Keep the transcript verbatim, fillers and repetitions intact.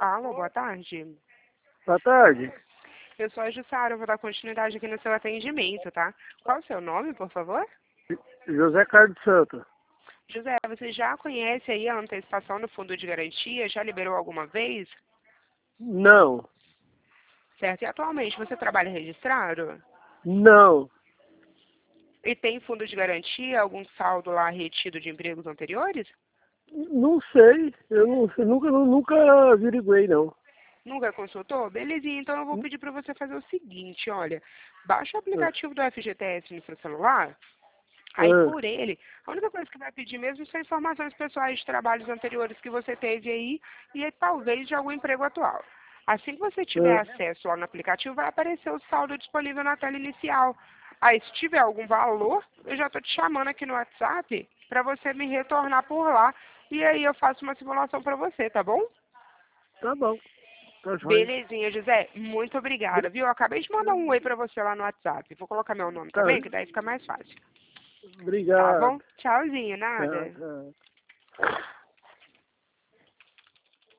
Alô, boa tarde. Boa tarde. Eu sou a Jussara, eu vou dar continuidade aqui no seu atendimento, tá? Qual o seu nome, por favor? José Carlos Santos. José, você já conhece aí a antecipação do fundo de garantia? Já liberou alguma vez? Não. Certo. E atualmente você trabalha registrado? Não. E tem fundo de garantia, algum saldo lá retido de empregos anteriores? Não sei. Eu, não, eu nunca, eu nunca averiguei, não. Nunca consultou? Belezinha, então eu vou pedir para você fazer o seguinte, olha. Baixa o Ah, aplicativo do F G T S no seu celular. Aí ah, por ele, a única coisa que vai pedir mesmo são informações pessoais de trabalhos anteriores que você teve aí e talvez de algum emprego atual. Assim que você tiver ah. acesso lá no aplicativo, vai aparecer o saldo disponível na tela inicial. Aí se tiver algum valor, eu já estou te chamando aqui no WhatsApp para você me retornar por lá e aí eu faço uma simulação para você, tá bom? Tá bom. Tá joia. Belezinha, José. Muito obrigada, Bri- viu? Eu acabei de mandar um oi para você lá no WhatsApp. Vou colocar meu nome Tá. também, que daí fica mais fácil. Tá Obrigado. bom? Tchauzinho, Tá, nada. tá.